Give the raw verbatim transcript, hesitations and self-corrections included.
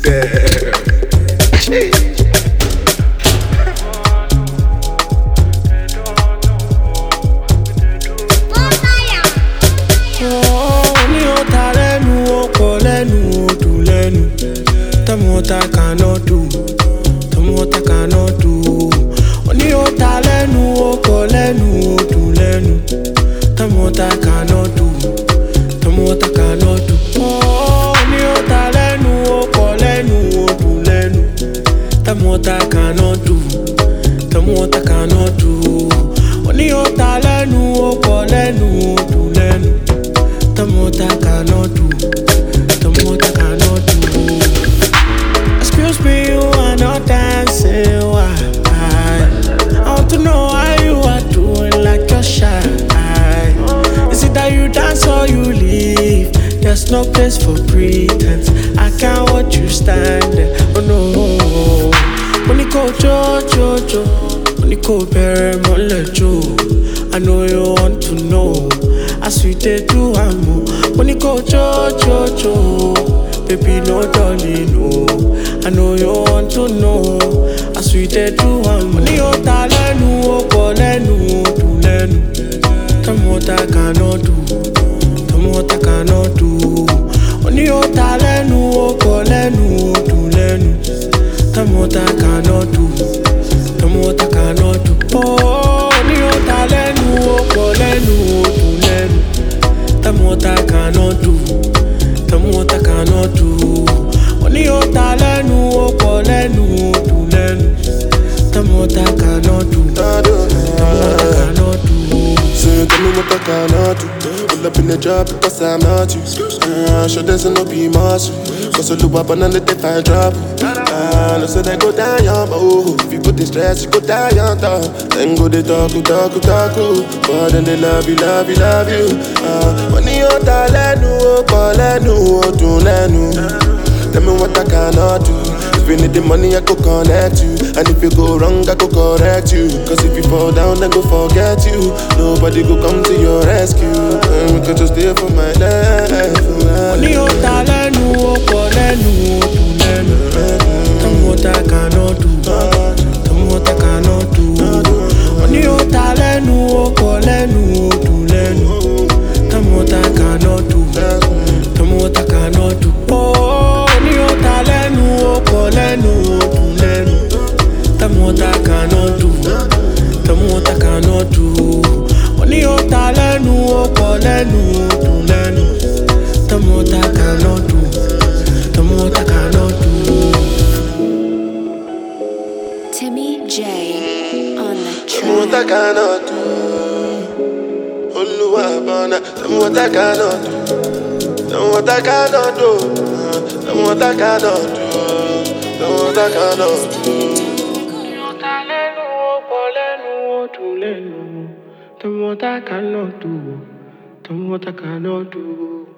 Tell me what I cannot do. Tell me what I cannot do. Only your talent, no colenu, do lenu. Tell me what I cannot do. Tell me what I cannot do. Oh, only your talent, no colenu, do lenu. Tell me what I cannot do. Tell me what I cannot do. Only your talent, no colenu, do lenu. Tell me what I cannot do. Tell me what I cannot do. Excuse me, you are not dancing. Why? I want to know how you are doing, like you're shy. Is it that you dance or you leave? There's no place for pretense. I can't watch you stand there. Oh no. When you go jo jo jo, when you go bury my jo. I know you want to know. I sweet they do I'm when you go jo jo jo. Baby, no darling, no. I know you want to know. I sweet they do I'm money o talenu o kolenu do lenu. Tell me what I cannot do. Tell me what I cannot do. Money o talenu o kolenu do lenu. Tell me what I cannot do. Tell me what I cannot do. Oh, money o talenu o kolenu do lenu. Tell me what I cannot do. Tell me what I cannot do. Only your talent, no colenu, do lenu. Tell me what I cannot do. Tell me what I cannot do. So tell me what I cannot do. Pull up in the job because I'm not you. Uh, sure there's no be muscle. Cause you look up and let the fire drop. Uh, no say they go down, young, but oh, if you put the stress, you go down, young, dog. Then go they talk, talk, talk, but then they love you, love you, love you. Uh, when you talent, no, colenu, do lenu. Tell me what I cannot do. If you need the money, I go connect you. And if you go wrong, I go correct you. Cause if you fall down, I go forget you. Nobody go come to your rescue. And we can just stay for my life. Only your talent, no colenu, do lenu. Tell me what I cannot do. Tell me what I cannot do. Only your talent, no colenu, do lenu. Tell me what I cannot do. Tell me what I cannot do. Oh, talenu o kolenu do lenu. Tell me what I cannot do. Tell me what I cannot do. Only your talenu o kolenu do lenu. Tell me what I cannot do. Tell me what I cannot do. Timmy J on the track. Tell me what I cannot do. Oluwabana. Tell me what I cannot do. Tell me what I cannot do. Tell me what I cannot do. Tell me what I cannot do. Tell me what I cannot do. Tell me what I cannot do.